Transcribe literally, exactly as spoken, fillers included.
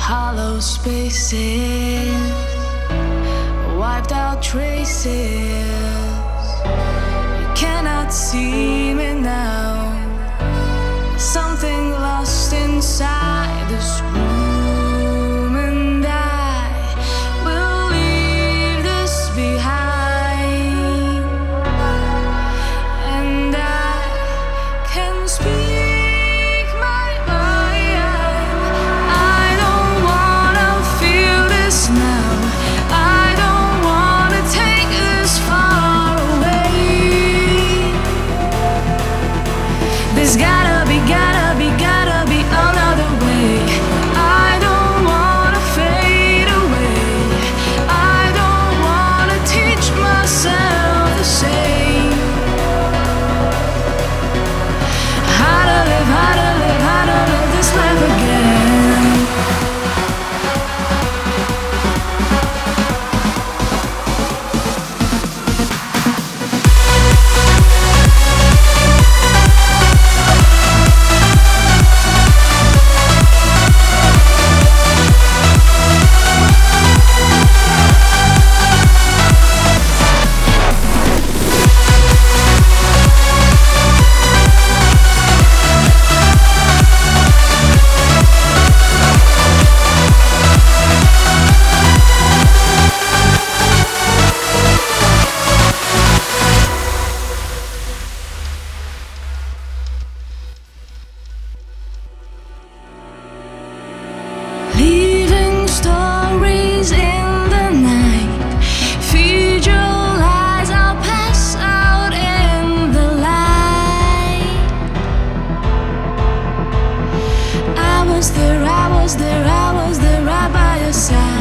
hollow spaces, wiped out traces. You cannot see me now. There's something lost inside this room, and I will leave this behind. And I can speak. There's gotta be, gotta be, gotta be another way. I don't wanna fade away. I don't wanna teach myself the same. How to live, how to live, how to live this life again. Leaving stories in the night. Feed your lies, I'll pass out in the light. I was there, I was there, I was there right by your side.